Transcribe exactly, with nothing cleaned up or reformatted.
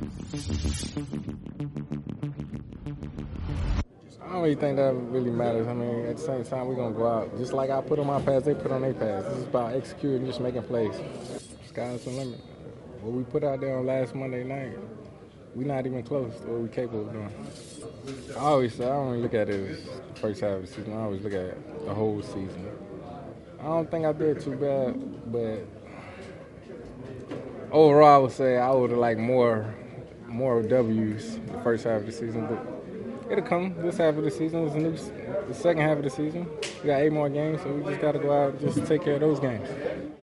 I don't really think that really matters. I mean, at the same time, we're going to go out. Just like I put on my pass, they put on their pass. This is about executing, just making plays. Sky's the limit. What we put out there on last Monday night, we're not even close to what we're capable of doing. I always say, I don't really look at it as the first half of the season. I always look at the whole season. I don't think I did too bad, but overall, I would say I would have liked more, more W's the first half of the season. But it'll come. This half of the season is a new. The second half of the season, we got eight more games, so we just got to go out and just take care of those games.